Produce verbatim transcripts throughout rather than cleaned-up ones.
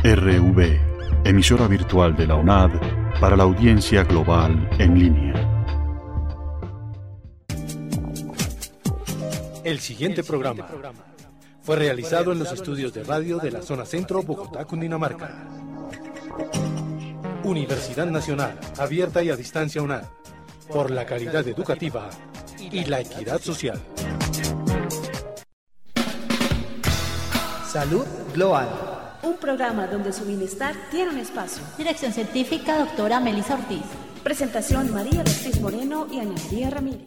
R V, emisora virtual de la UNAD para la audiencia global en línea. El siguiente programa fue realizado en los estudios de radio de la zona centro, Bogotá, Cundinamarca. Universidad Nacional, abierta y a distancia UNAD, por la calidad educativa y la equidad social. Salud Global. Un programa donde su bienestar tiene un espacio. Dirección científica, doctora Melissa Ortiz. Presentación, María Beatriz Moreno y Ana María Ramírez.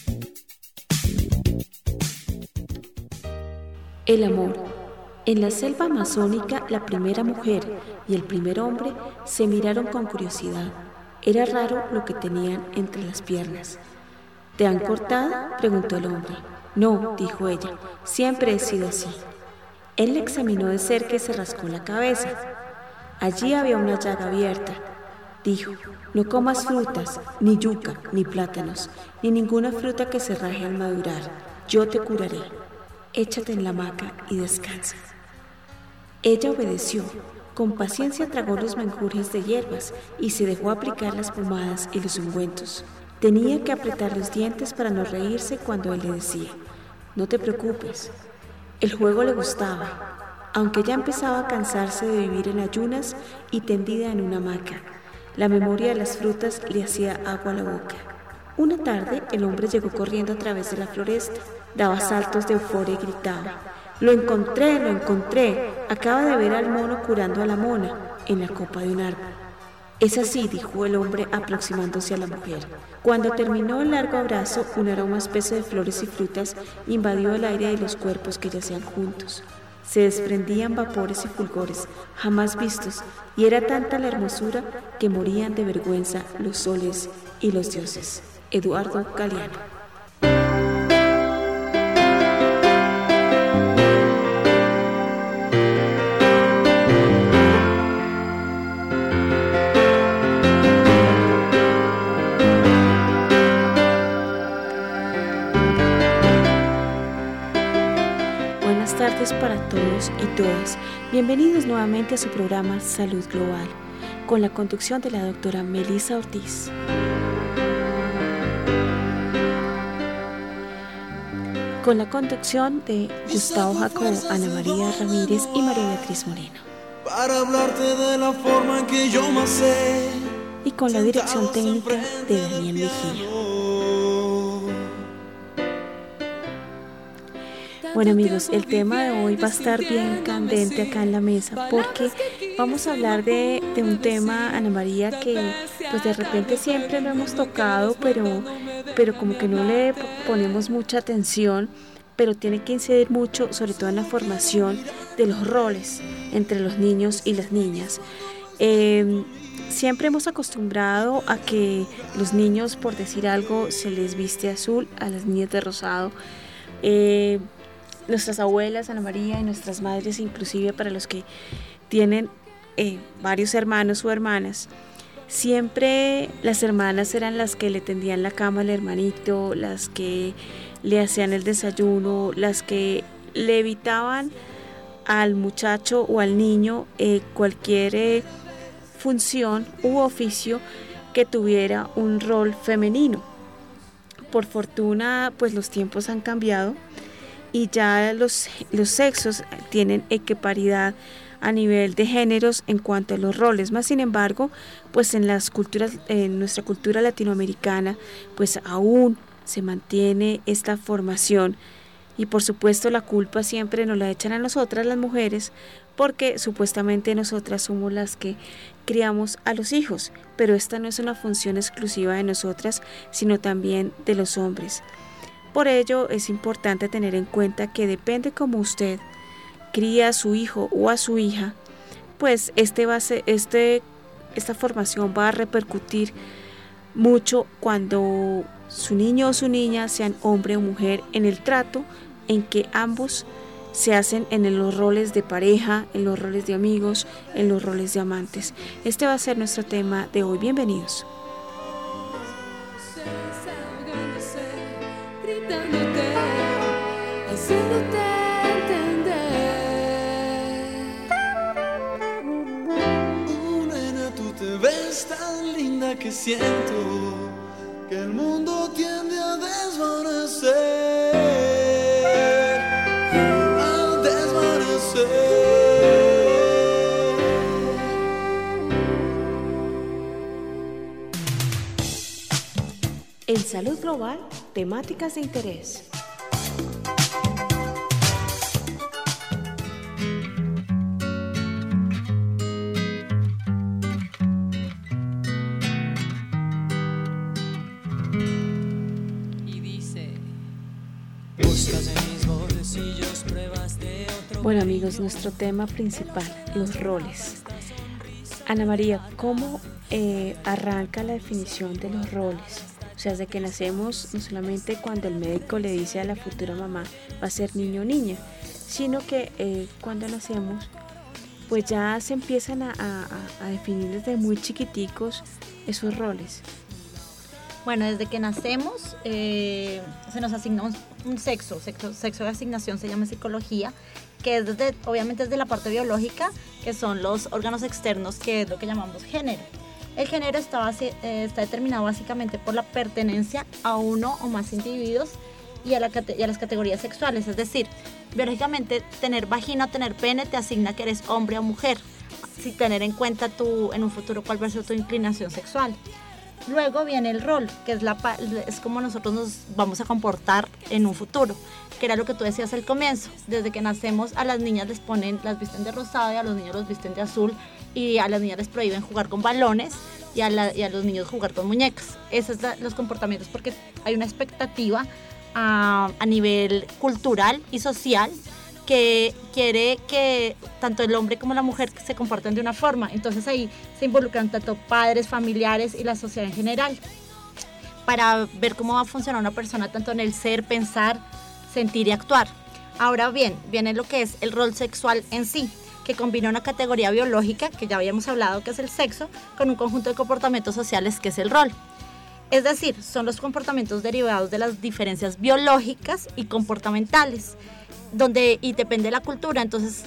El amor. En la selva amazónica, la primera mujer y el primer hombre se miraron con curiosidad. Era raro lo que tenían entre las piernas. ¿Te han cortado?, preguntó el hombre. No, dijo ella, siempre he sido así. Él la examinó de cerca y se rascó la cabeza. Allí había una llaga abierta. Dijo, no comas frutas, ni yuca, ni plátanos, ni ninguna fruta que se raje al madurar. Yo te curaré. Échate en la hamaca y descansa. Ella obedeció. Con paciencia tragó los menjurjes de hierbas y se dejó aplicar las pomadas y los ungüentos. Tenía que apretar los dientes para no reírse cuando él le decía, no te preocupes. El juego le gustaba, aunque ya empezaba a cansarse de vivir en ayunas y tendida en una hamaca. La memoria de las frutas le hacía agua a la boca. Una tarde, el hombre llegó corriendo a través de la floresta. Daba saltos de euforia y gritaba, «¡Lo encontré, lo encontré! Acaba de ver al mono curando a la mona en la copa de un árbol». «Es así», dijo el hombre aproximándose a la mujer. Cuando terminó el largo abrazo, un aroma espeso de flores y frutas invadió el aire de los cuerpos que yacían juntos. Se desprendían vapores y fulgores jamás vistos, y era tanta la hermosura que morían de vergüenza los soles y los dioses. Eduardo Galeano. Buenas tardes para todos y todas. Bienvenidos nuevamente a su programa Salud Global, con la conducción de la doctora Melissa Ortiz. Con la conducción de Gustavo Jacobo, Ana María Ramírez y María Beatriz Moreno. Para hablarte de la forma en que yo más sé. Y con la dirección técnica de Daniel Mejía. Bueno amigos, el tema de hoy va a estar bien candente acá en la mesa porque vamos a hablar de, de un tema, Ana María, que pues de repente siempre lo hemos tocado, pero, pero como que no le ponemos mucha atención, pero tiene que incidir mucho, sobre todo en la formación de los roles entre los niños y las niñas. Eh, siempre hemos acostumbrado a que los niños, por decir algo, se les viste azul, a las niñas de rosado. Eh, Nuestras abuelas, Ana María, y nuestras madres, inclusive para los que tienen eh, varios hermanos o hermanas, siempre las hermanas eran las que le tendían la cama al hermanito, las que le hacían el desayuno, las que le evitaban al muchacho o al niño eh, cualquier eh, función u oficio que tuviera un rol femenino. Por fortuna, pues los tiempos han cambiado y ya los, los sexos tienen equiparidad a nivel de géneros en cuanto a los roles. Más sin embargo, pues en las culturas, en nuestra cultura latinoamericana, pues aún se mantiene esta formación y por supuesto la culpa siempre nos la echan a nosotras las mujeres porque supuestamente nosotras somos las que criamos a los hijos, pero esta no es una función exclusiva de nosotras, sino también de los hombres. Por ello es importante tener en cuenta que depende cómo usted cría a su hijo o a su hija, pues este va a ser, este, esta formación va a repercutir mucho cuando su niño o su niña sean hombre o mujer, en el trato en que ambos se hacen en los roles de pareja, en los roles de amigos, en los roles de amantes. Este va a ser nuestro tema de hoy. Bienvenidos. Haciéndote entender. que siento que el mundo tiende a desvanecer, a desvanecer. En Salud Global, temáticas de interés. Bueno amigos, nuestro tema principal, los roles. Ana María, ¿cómo eh, arranca la definición de los roles? O sea, desde que nacemos, no solamente cuando el médico le dice a la futura mamá va a ser niño o niña, sino que eh, cuando nacemos, pues ya se empiezan a, a, a definir desde muy chiquiticos esos roles. Bueno, desde que nacemos eh, se nos asigna un, un sexo, sexo, sexo de asignación se llama psicología, que es desde, obviamente es de la parte biológica, que son los órganos externos, que es lo que llamamos género. El género está, base, eh, está determinado básicamente por la pertenencia a uno o más individuos y a, la, y a las categorías sexuales, es decir, biológicamente tener vagina o tener pene te asigna que eres hombre o mujer, sin tener en cuenta tu, en un futuro cuál va a ser tu inclinación sexual. Luego viene el rol, que es, la, es como nosotros nos vamos a comportar en un futuro, que era lo que tú decías al comienzo. Desde que nacemos a las niñas les ponen, las visten de rosado y a los niños los visten de azul, y a las niñas les prohíben jugar con balones y a, la, y a los niños jugar con muñecas. Esos son los comportamientos porque hay una expectativa a, a nivel cultural y social que quiere que tanto el hombre como la mujer se comporten de una forma. Entonces ahí se involucran tanto padres, familiares y la sociedad en general para ver cómo va a funcionar una persona tanto en el ser, pensar, sentir y actuar. Ahora bien, viene lo que es el rol sexual en sí, que combina una categoría biológica, que ya habíamos hablado que es el sexo, con un conjunto de comportamientos sociales que es el rol. Es decir, son los comportamientos derivados de las diferencias biológicas y comportamentales, donde y depende de la cultura. Entonces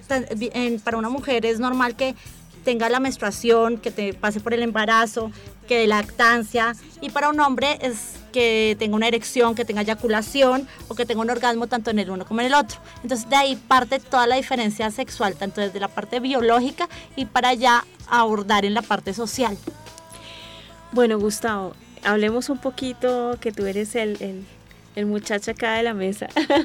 para una mujer es normal que tenga la menstruación, que te pase por el embarazo, que de lactancia, y para un hombre es que tenga una erección, que tenga eyaculación o que tenga un orgasmo tanto en el uno como en el otro. Entonces de ahí parte toda la diferencia sexual, tanto desde la parte biológica y para allá abordar en la parte social. Bueno, Gustavo, hablemos un poquito, que tú eres el, el, el muchacho acá de la mesa.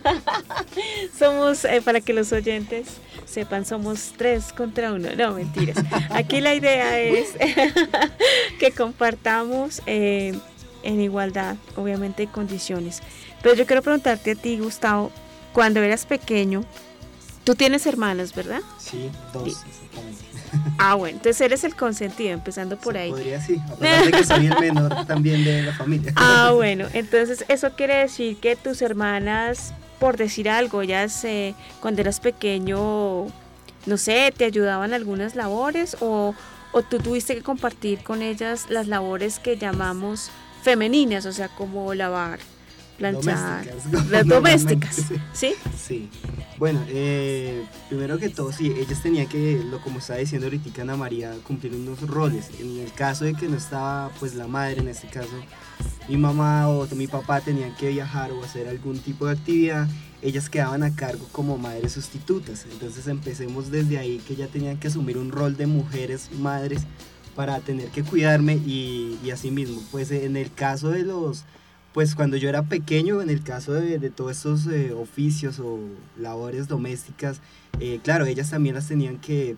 Somos, eh, para que los oyentes sepan, somos tres contra uno. No, mentiras. Aquí la idea es que compartamos eh, en igualdad, obviamente, de condiciones. Pero yo quiero preguntarte a ti, Gustavo, cuando eras pequeño, tú tienes hermanos, ¿verdad? Sí, dos. Sí. Ah, bueno, entonces eres el consentido, empezando por ahí. Podría sí, a pesar de que soy el menor también de la familia. Ah, bueno, entonces eso quiere decir que tus hermanas, por decir algo, ellas eh, cuando eras pequeño, no sé, te ayudaban en algunas labores o, o tú tuviste que compartir con ellas las labores que llamamos femeninas, o sea, como lavar, planchar, domésticas, las domésticas, ¿sí? Sí. Bueno, eh, primero que todo, sí, ellas tenían que, lo como estaba diciendo ahorita Ana María, cumplir unos roles. En el caso de que no estaba, pues la madre, en este caso, mi mamá o mi papá tenían que viajar o hacer algún tipo de actividad, ellas quedaban a cargo como madres sustitutas. Entonces empecemos desde ahí, que ya tenían que asumir un rol de mujeres, madres, para tener que cuidarme y, y así mismo. Pues en el caso de los... Pues cuando yo era pequeño, en el caso de, de todos estos eh, oficios o labores domésticas, eh, claro, ellas también las tenían que,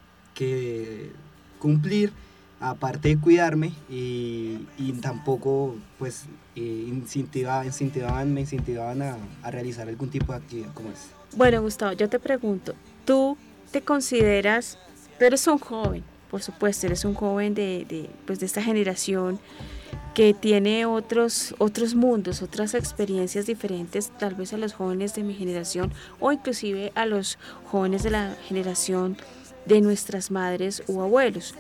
que cumplir, aparte de cuidarme, y, y tampoco pues eh, incentivaba, incentivaban, me incentivaban a, a realizar algún tipo de actividad como esta. Bueno, Gustavo, yo te pregunto, ¿tú te consideras, tú eres un joven, por supuesto, eres un joven de, de, pues de esta generación, que tiene otros, otros mundos, otras experiencias diferentes, tal vez a los jóvenes de mi generación o inclusive a los jóvenes de la generación de nuestras madres u abuelos?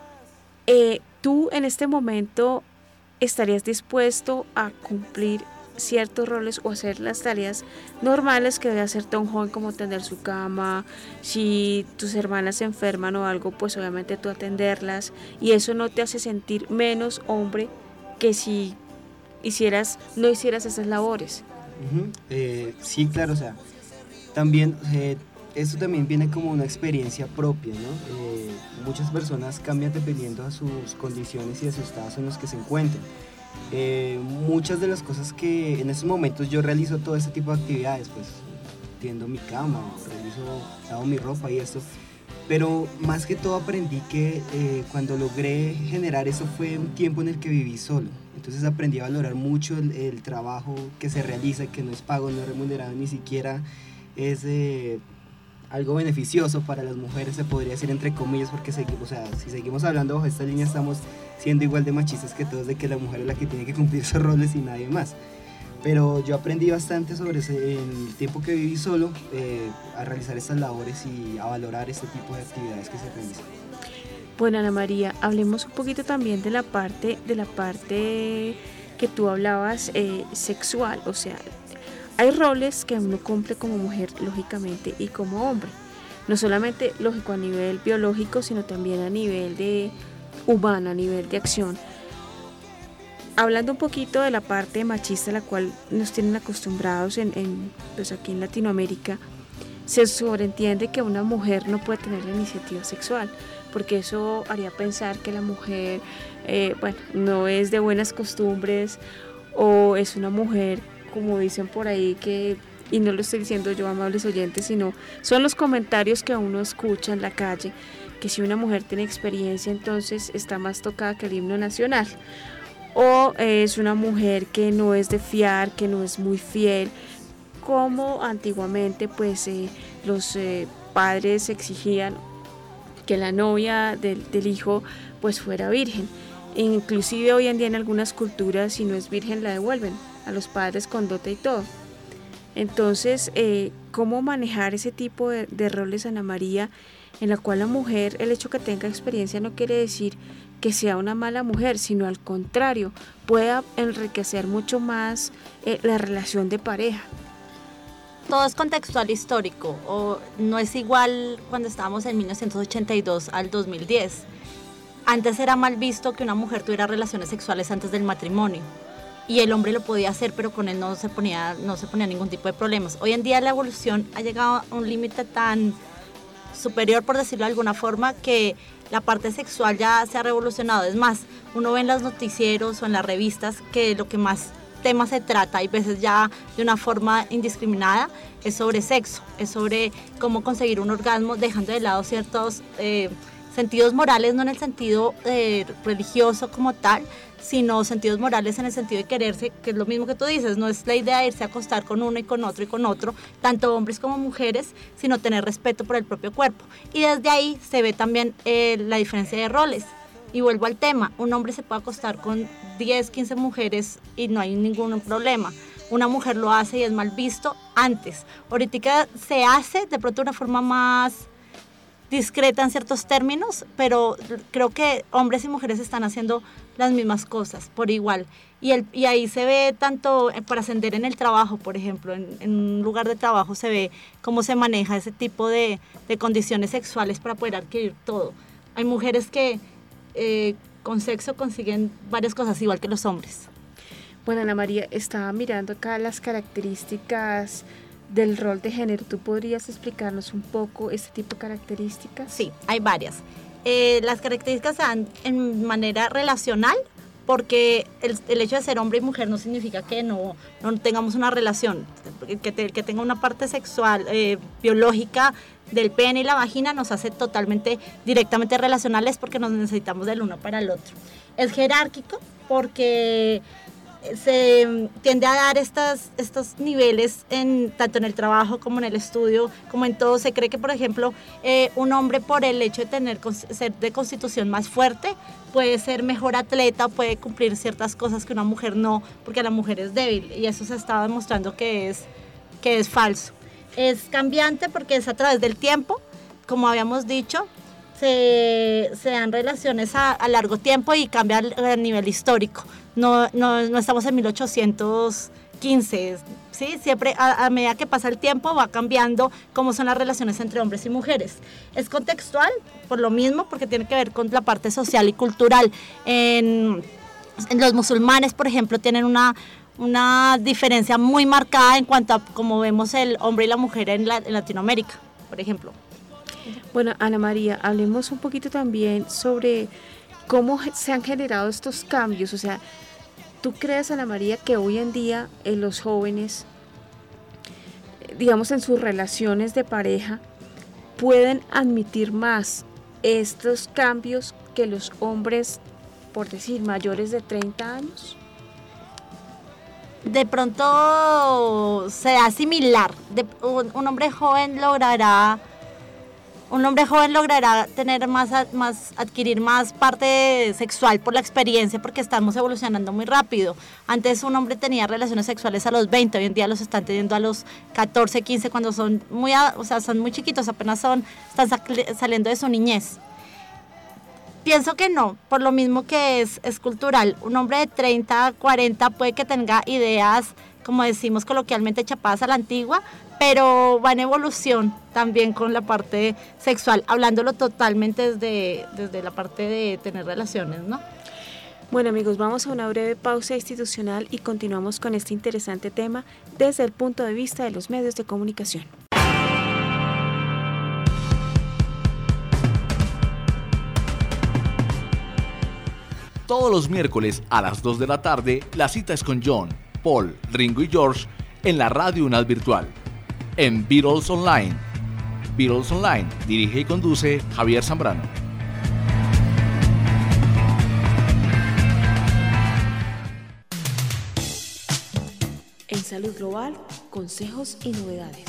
Eh, ¿Tú en este momento estarías dispuesto a cumplir ciertos roles o hacer las tareas normales que debe hacer todo un joven, como tender su cama, si tus hermanas se enferman o algo, pues obviamente tú atenderlas, y eso no te hace sentir menos hombre que si hicieras, no hicieras esas labores. Uh-huh. eh, sí, claro, o sea, también eh, esto también viene como una experiencia propia, ¿no? Eh, muchas personas cambian dependiendo de sus condiciones y de sus estados en los que se encuentren. Eh, muchas de las cosas que en estos momentos yo realizo todo este tipo de actividades, pues tiendo mi cama, realizo, lavo mi ropa y esto, pero más que todo aprendí que eh, cuando logré generar eso fue un tiempo en el que viví solo. Entonces aprendí a valorar mucho el, el trabajo que se realiza, que no es pago, no es remunerado, ni siquiera es eh, algo beneficioso para las mujeres, se podría decir entre comillas, porque seguimos, o sea, si seguimos hablando bajo esta línea estamos siendo igual de machistas que todos, de que la mujer es la que tiene que cumplir esos roles y nadie más. Pero yo aprendí bastante sobre ese, en el tiempo que viví solo, eh, a realizar estas labores y a valorar este tipo de actividades que se realizan. Bueno, Ana María, hablemos un poquito también de la parte, de la parte que tú hablabas eh, sexual, o sea, hay roles que uno cumple como mujer, lógicamente, y como hombre. No solamente, lógico, a nivel biológico, sino también a nivel de humano, a nivel de acción. Hablando un poquito de la parte machista a la cual nos tienen acostumbrados en, en, pues aquí en Latinoamérica, se sobreentiende que una mujer no puede tener la iniciativa sexual, porque eso haría pensar que la mujer, eh, bueno, no es de buenas costumbres, o es una mujer, como dicen por ahí, que, y no lo estoy diciendo yo, amables oyentes, sino son los comentarios que uno escucha en la calle, que si una mujer tiene experiencia, entonces está más tocada que el himno nacional, o es una mujer que no es de fiar, que no es muy fiel, como antiguamente pues eh, los eh, padres exigían que la novia del, del hijo pues fuera virgen. E inclusive hoy en día en algunas culturas, si no es virgen la devuelven a los padres con dote y todo. Entonces, eh, ¿cómo manejar ese tipo de, de roles, Ana María, en la cual la mujer, el hecho que tenga experiencia no quiere decir que sea una mala mujer, sino al contrario, pueda enriquecer mucho más eh, la relación de pareja? Todo es contextual histórico, o no es igual cuando estábamos en mil novecientos ochenta y dos al dos mil diez. Antes era mal visto que una mujer tuviera relaciones sexuales antes del matrimonio, y el hombre lo podía hacer, pero con él no se ponía, no se ponía ningún tipo de problemas. Hoy en día la evolución ha llegado a un límite tan superior, por decirlo de alguna forma, que la parte sexual ya se ha revolucionado. Es más, uno ve en los noticieros o en las revistas que lo que más tema se trata, y veces ya de una forma indiscriminada, es sobre sexo, es sobre cómo conseguir un orgasmo, dejando de lado ciertos eh, sentidos morales, no en el sentido eh, religioso como tal, sino sentidos morales en el sentido de quererse, que es lo mismo que tú dices, no es la idea de irse a acostar con uno y con otro y con otro, tanto hombres como mujeres, sino tener respeto por el propio cuerpo. Y desde ahí se ve también eh, la diferencia de roles. Y vuelvo al tema, un hombre se puede acostar con diez, quince mujeres y no hay ningún problema. Una mujer lo hace y es mal visto antes. Ahorita se hace de pronto de una forma más discreta en ciertos términos, pero creo que hombres y mujeres están haciendo las mismas cosas por igual. Y, el, y ahí se ve tanto para ascender en el trabajo, por ejemplo, en, en un lugar de trabajo se ve cómo se maneja ese tipo de, de condiciones sexuales para poder adquirir todo. Hay mujeres que Eh, con sexo consiguen varias cosas igual que los hombres. Bueno, Ana María, estaba mirando acá las características del rol de género. ¿Tú podrías explicarnos un poco este tipo de características? Sí, hay varias. Eh, las características se dan en manera relacional, porque el, el hecho de ser hombre y mujer no significa que no, no tengamos una relación, que, te, que tenga una parte sexual, eh, biológica, del pene y la vagina nos hace totalmente, directamente relacionales, porque nos necesitamos del uno para el otro. Es jerárquico porque se tiende a dar estas, estos niveles en, tanto en el trabajo como en el estudio, como en todo. Se cree que, por ejemplo, eh, un hombre por el hecho de tener, ser de constitución más fuerte puede ser mejor atleta, puede cumplir ciertas cosas que una mujer no, porque la mujer es débil, y eso se está demostrando que es, que es falso. Es cambiante porque es a través del tiempo, como habíamos dicho, se, se dan relaciones a, a largo tiempo y cambia a nivel histórico. No, no, no estamos en mil ochocientos quince, ¿sí? Siempre a, a medida que pasa el tiempo va cambiando cómo son las relaciones entre hombres y mujeres. Es contextual, por lo mismo, porque tiene que ver con la parte social y cultural. En, en los musulmanes, por ejemplo, tienen una, una diferencia muy marcada en cuanto a cómo vemos el hombre y la mujer en, la, en Latinoamérica, por ejemplo. Bueno, Ana María, hablemos un poquito también sobre cómo se han generado estos cambios. O sea, ¿tú crees, Ana María, que hoy en día eh, los jóvenes, digamos en sus relaciones de pareja, pueden admitir más estos cambios que los hombres, por decir, mayores de treinta años? De pronto será similar. De, un, un hombre joven logrará... Un hombre joven logrará tener más, más, adquirir más parte sexual por la experiencia, porque estamos evolucionando muy rápido. Antes un hombre tenía relaciones sexuales a los veinte, hoy en día los están teniendo a los catorce, quince, cuando son muy, o sea, son muy chiquitos, apenas son, están saliendo de su niñez. Pienso que no, por lo mismo que es, es cultural. Un hombre de treinta, cuarenta puede que tenga ideas, como decimos coloquialmente, chapadas a la antigua, pero va en evolución también con la parte sexual, hablándolo totalmente desde, desde la parte de tener relaciones, ¿no? Bueno, amigos, vamos a una breve pausa institucional y continuamos con este interesante tema desde el punto de vista de los medios de comunicación. Todos los miércoles a las dos de la tarde, la cita es con John, Paul, Ringo y George en la Radio UNAD Virtual, en Beatles Online. Beatles Online, dirige y conduce Javier Zambrano. En Salud Global, consejos y novedades.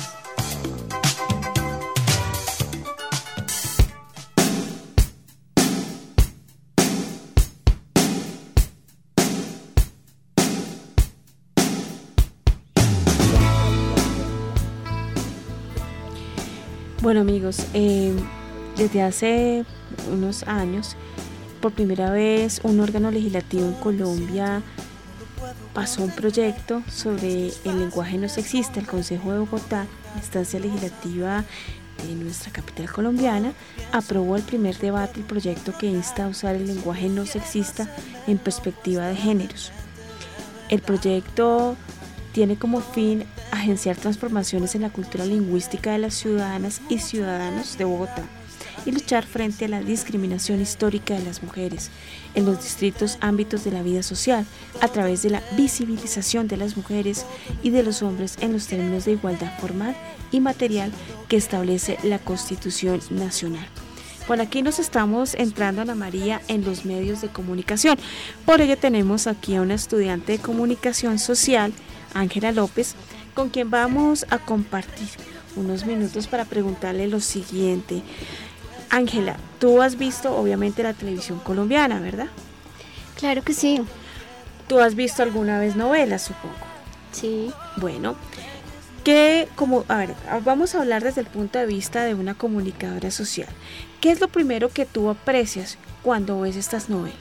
Bueno, amigos, eh, desde hace unos años, por primera vez, un órgano legislativo en Colombia pasó un proyecto sobre el lenguaje no sexista. El Consejo de Bogotá, la instancia legislativa de nuestra capital colombiana, aprobó el primer debate el proyecto que insta a usar el lenguaje no sexista en perspectiva de géneros. El proyecto tiene como fin agenciar transformaciones en la cultura lingüística de las ciudadanas y ciudadanos de Bogotá y luchar frente a la discriminación histórica de las mujeres en los distintos ámbitos de la vida social a través de la visibilización de las mujeres y de los hombres en los términos de igualdad formal y material que establece la Constitución Nacional. Por aquí nos estamos entrando, Ana María, en los medios de comunicación. Por ello tenemos aquí a una estudiante de comunicación social, Ángela López, con quien vamos a compartir unos minutos para preguntarle lo siguiente. Ángela, tú has visto obviamente la televisión colombiana, ¿verdad? Claro que sí. ¿Tú has visto alguna vez novelas, supongo? Sí. Bueno, ¿qué, como, a ver, vamos a hablar desde el punto de vista de una comunicadora social. ¿Qué es lo primero que tú aprecias cuando ves estas novelas?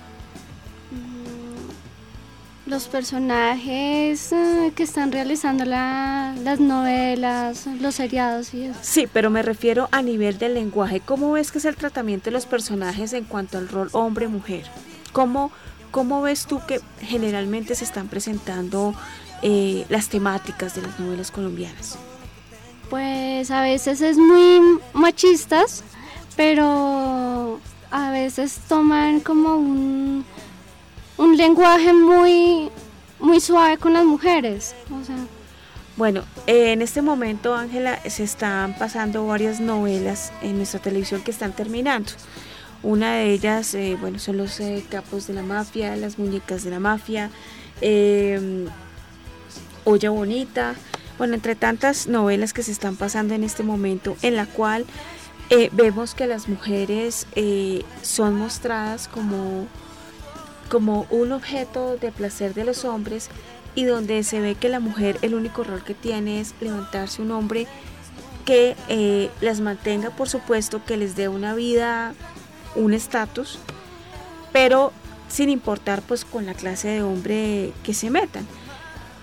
Los personajes eh, que están realizando la, las novelas, los seriados y eso. Sí, pero me refiero a nivel del lenguaje. ¿Cómo ves que es el tratamiento de los personajes en cuanto al rol hombre-mujer? ¿Cómo, ¿Cómo ves tú que generalmente se están presentando eh, las temáticas de las novelas colombianas? Pues a veces es muy machistas, pero a veces toman como un... un lenguaje muy, muy suave con las mujeres. O sea. Bueno, eh, en este momento, Ángela, se están pasando varias novelas en nuestra televisión que están terminando. Una de ellas, eh, bueno, son los eh, capos de la mafia, las muñecas de la mafia, eh, Olla Bonita, bueno, entre tantas novelas que se están pasando en este momento, en la cual eh, vemos que las mujeres eh, son mostradas como como un objeto de placer de los hombres, y donde se ve que la mujer el único rol que tiene es levantarse un hombre que eh, las mantenga, por supuesto, que les dé una vida, un estatus, pero sin importar pues con la clase de hombre que se metan.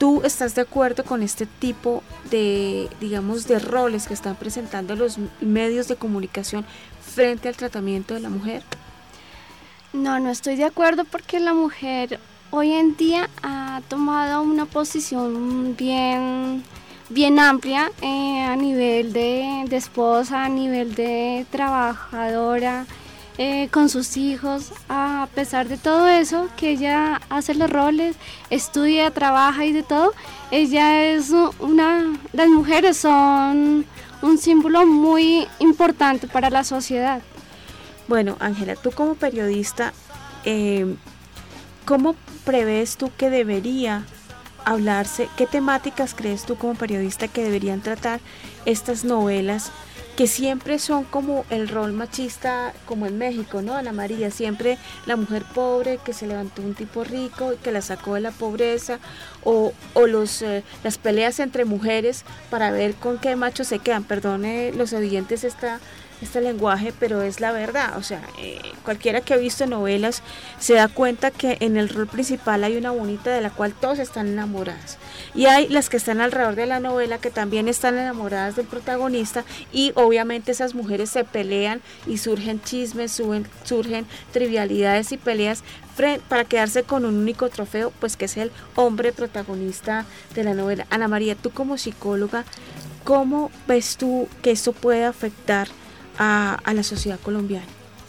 ¿Tú estás de acuerdo con este tipo de, digamos, de roles que están presentando los medios de comunicación frente al tratamiento de la mujer? No, no estoy de acuerdo porque la mujer hoy en día ha tomado una posición bien, bien amplia eh, a nivel de, de esposa, a nivel de trabajadora, eh, con sus hijos. A pesar de todo eso, que ella hace los roles, estudia, trabaja y de todo, ella es una, las mujeres son un símbolo muy importante para la sociedad. Bueno, Ángela, tú como periodista, eh, ¿cómo prevés tú que debería hablarse? ¿Qué temáticas crees tú como periodista que deberían tratar estas novelas que siempre son como el rol machista, como en México, ¿no? Ana María, siempre la mujer pobre que se levantó un tipo rico y que la sacó de la pobreza, o, o los, eh, las peleas entre mujeres para ver con qué machos se quedan. Perdone los oyentes esta... este lenguaje, pero es la verdad. O sea, eh, cualquiera que ha visto novelas se da cuenta que en el rol principal hay una bonita de la cual todos están enamoradas, y hay las que están alrededor de la novela que también están enamoradas del protagonista, y obviamente esas mujeres se pelean y surgen chismes, suben, surgen trivialidades y peleas para quedarse con un único trofeo, pues que es el hombre protagonista de la novela. Ana María, tú como psicóloga, ¿cómo ves tú que esto puede afectar A, a la sociedad colombiana?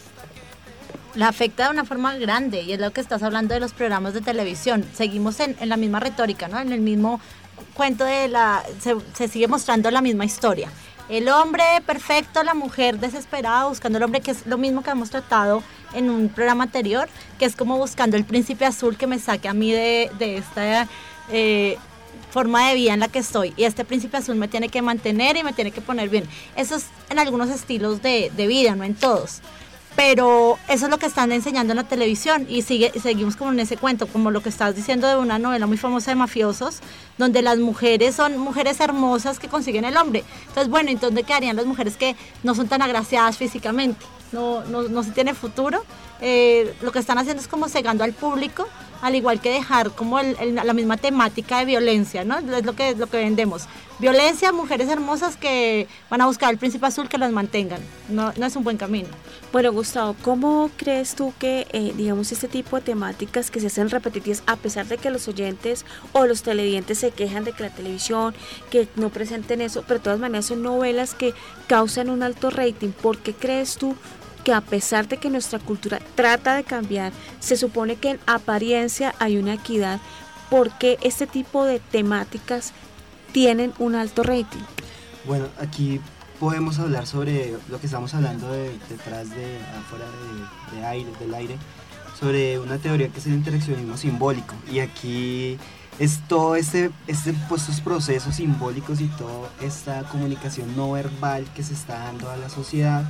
La afecta de una forma grande, y es lo que estás hablando de los programas de televisión. Seguimos en, en la misma retórica, ¿no? En el mismo cuento de la... Se, se sigue mostrando la misma historia. El hombre perfecto, la mujer desesperada buscando el hombre, que es lo mismo que hemos tratado en un programa anterior, que es como buscando el príncipe azul que me saque a mí de, de esta... Eh, forma de vida en la que estoy, y este príncipe azul me tiene que mantener y me tiene que poner bien. Eso es en algunos estilos de, de vida, no en todos, pero eso es lo que están enseñando en la televisión, y sigue, seguimos como en ese cuento, como lo que estás diciendo de una novela muy famosa de mafiosos, donde las mujeres son mujeres hermosas que consiguen el hombre. Entonces, bueno, ¿y dónde quedarían las mujeres que no son tan agraciadas físicamente? No, no, no se tiene futuro. Eh, lo que están haciendo es como cegando al público, al igual que dejar como el, el, la misma temática de violencia, ¿no? Es lo que, lo que vendemos. Violencia, mujeres hermosas que van a buscar al príncipe azul que las mantengan. No, no es un buen camino. Bueno, Gustavo, ¿cómo crees tú que, eh, digamos, este tipo de temáticas que se hacen repetitivas, a pesar de que los oyentes o los televidentes se quejan de que la televisión, que no presenten eso, pero de todas maneras son novelas que causan un alto rating? ¿Por qué crees tú que, a pesar de que nuestra cultura trata de cambiar, se supone que en apariencia hay una equidad, por qué este tipo de temáticas tienen un alto rating? Bueno, aquí podemos hablar sobre lo que estamos hablando de, detrás de, afuera de, de aire, del aire, sobre una teoría que es el interaccionismo simbólico, y aquí es todo este, este, pues, estos procesos simbólicos y toda esta comunicación no verbal que se está dando a la sociedad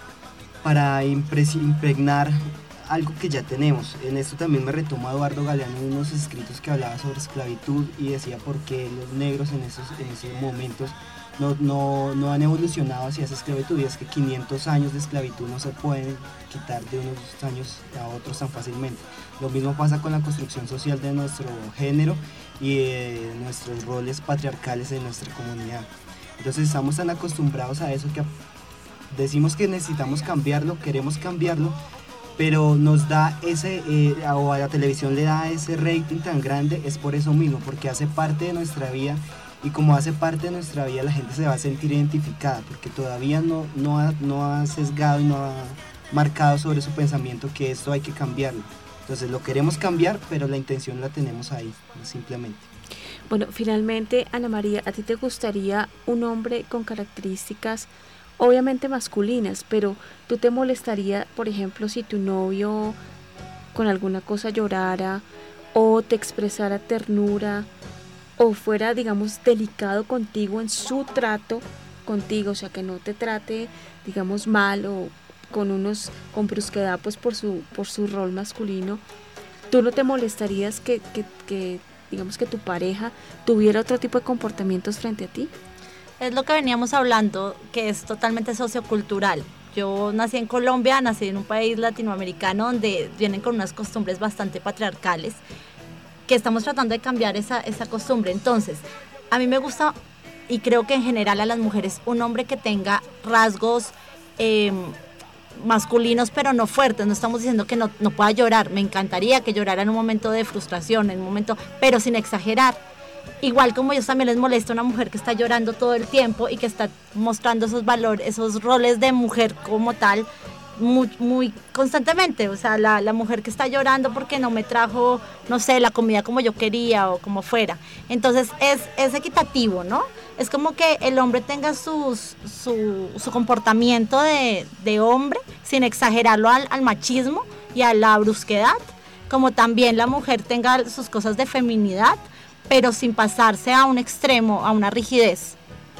para impregnar algo que ya tenemos. En esto también me retoma Eduardo Galeano en unos escritos que hablaba sobre esclavitud, y decía por qué los negros en esos, en esos momentos no, no, no han evolucionado hacia esa esclavitud, y es que quinientos años de esclavitud no se pueden quitar de unos años a otros tan fácilmente. Lo mismo pasa con la construcción social de nuestro género y de nuestros roles patriarcales en nuestra comunidad. Entonces estamos tan acostumbrados a eso que decimos que necesitamos cambiarlo, queremos cambiarlo, pero nos da ese, eh, o a la televisión le da ese rating tan grande, es por eso mismo, porque hace parte de nuestra vida, y como hace parte de nuestra vida, la gente se va a sentir identificada, porque todavía no, no, ha, no ha sesgado y no ha marcado sobre su pensamiento que esto hay que cambiarlo. Entonces lo queremos cambiar, pero la intención la tenemos ahí, simplemente. Bueno, finalmente, Ana María, ¿a ti te gustaría un hombre con características obviamente masculinas, pero tú te molestaría, por ejemplo, si tu novio con alguna cosa llorara o te expresara ternura o fuera, digamos, delicado contigo en su trato contigo, o sea, que no te trate, digamos, mal o con unos con brusquedad, pues por su por su rol masculino? ¿Tú no te molestarías que, que, que digamos, que tu pareja tuviera otro tipo de comportamientos frente a ti? Es lo que veníamos hablando, que es totalmente sociocultural. Yo nací en Colombia, nací en un país latinoamericano donde vienen con unas costumbres bastante patriarcales, que estamos tratando de cambiar esa, esa costumbre. Entonces, a mí me gusta, y creo que en general a las mujeres, un hombre que tenga rasgos eh, masculinos, pero no fuertes. No estamos diciendo que no, no pueda llorar. Me encantaría que llorara en un momento de frustración, en un momento, pero sin exagerar. Igual como a ellos también les molesta una mujer que está llorando todo el tiempo y que está mostrando esos valores, esos roles de mujer como tal, muy, muy constantemente. O sea, la, la mujer que está llorando porque no me trajo, no sé, la comida como yo quería o como fuera. Entonces es, es equitativo, ¿no? Es como que el hombre tenga sus, su, su comportamiento de, de hombre sin exagerarlo al, al machismo y a la brusquedad, como también la mujer tenga sus cosas de feminidad, pero sin pasarse a un extremo, a una rigidez.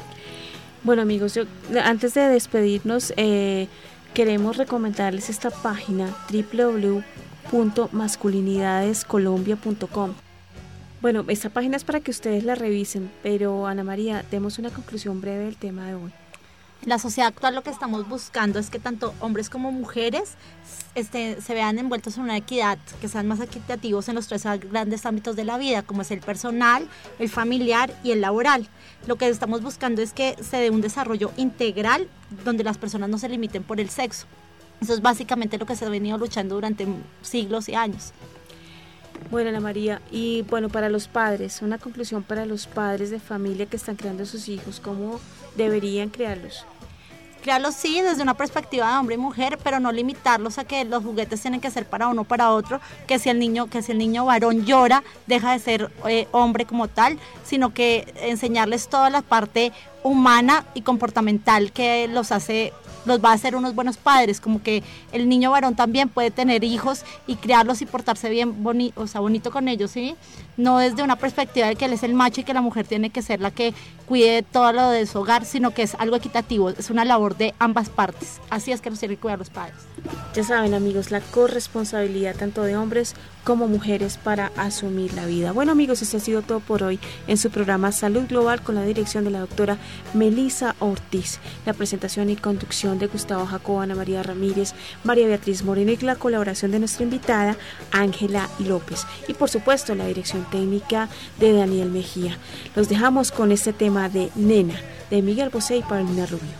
Bueno, amigos, yo, antes de despedirnos, eh, queremos recomendarles esta página doble u doble u doble u punto masculinidades colombia punto com. Bueno, esta página es para que ustedes la revisen, pero Ana María, demos una conclusión breve del tema de hoy. La sociedad actual lo que estamos buscando es que tanto hombres como mujeres este, se vean envueltos en una equidad, que sean más equitativos en los tres grandes ámbitos de la vida, como es el personal, el familiar y el laboral. Lo que estamos buscando es que se dé un desarrollo integral donde las personas no se limiten por el sexo. Eso es básicamente lo que se ha venido luchando durante siglos y años. Bueno, Ana María, y bueno, para los padres, una conclusión para los padres de familia que están creando a sus hijos, ¿cómo deberían crearlos? Crearlos sí, desde una perspectiva de hombre y mujer, pero no limitarlos a que los juguetes tienen que ser para uno o para otro, que si el niño, que si el niño varón llora, deja de ser eh, hombre como tal, sino que enseñarles toda la parte humana y comportamental que los hace, los va a hacer unos buenos padres, como que el niño varón también puede tener hijos y criarlos y portarse bien bonito, o sea, bonito con ellos, ¿sí? No desde una perspectiva de que él es el macho y que la mujer tiene que ser la que cuide todo lo de su hogar, sino que es algo equitativo, es una labor de ambas partes. Así es que nos tienen que cuidar los padres. Ya saben, amigos, la corresponsabilidad tanto de hombres como mujeres para asumir la vida. Bueno, amigos, esto ha sido todo por hoy en su programa Salud Global con la dirección de la doctora Melissa Ortiz, la presentación y conducción de Gustavo Jacobo, Ana María Ramírez, María Beatriz Moreno y la colaboración de nuestra invitada Ángela López y por supuesto la dirección técnica de Daniel Mejía. Los dejamos con este tema de Nena de Miguel Bosé y Paulina Rubio.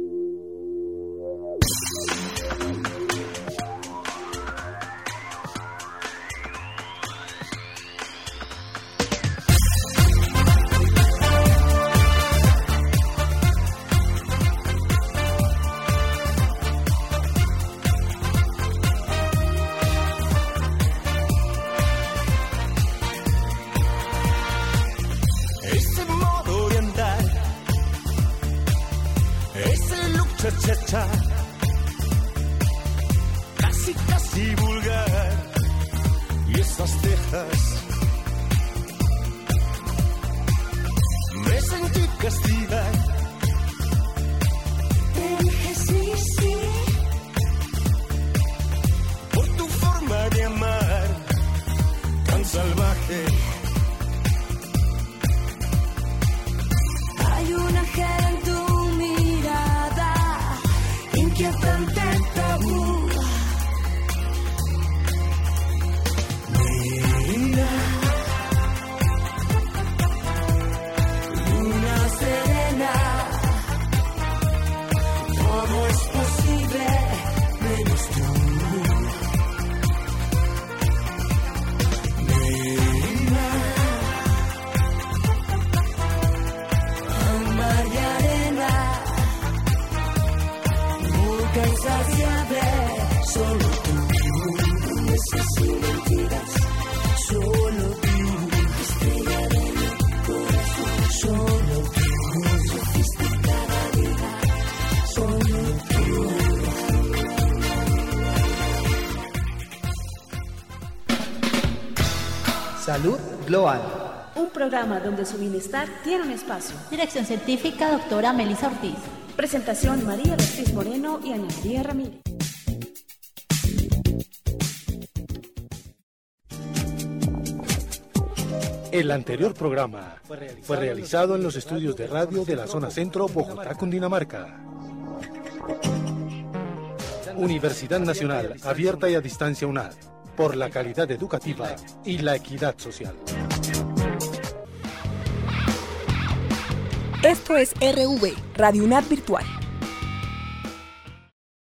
cha-cha-cha, casi casi vulgar, y esas cejas me sentí castigar. Te dije sí, sí, por tu forma de amar tan salvaje. hay un ángel en tu mirada, inquietante tabú. Mira, luna serena, todo es posible, menos tú. mira, Mar y arena, nunca insaciable, solo tú. Promesas y mentiras, solo tú. Estrella de mi corazón, solo tú. Sofisticada vida, solo tú. Salud Global. Un programa donde su bienestar tiene un espacio. Dirección científica, doctora Melissa Ortiz. Presentación María Beatriz Moreno y Ana María Ramírez. El anterior programa fue realizado en los estudios de radio de la zona centro, Bogotá, Cundinamarca. Universidad Nacional, abierta y a distancia UNAD. por la calidad educativa y la equidad social. Esto es R V, Radio UNAD Virtual.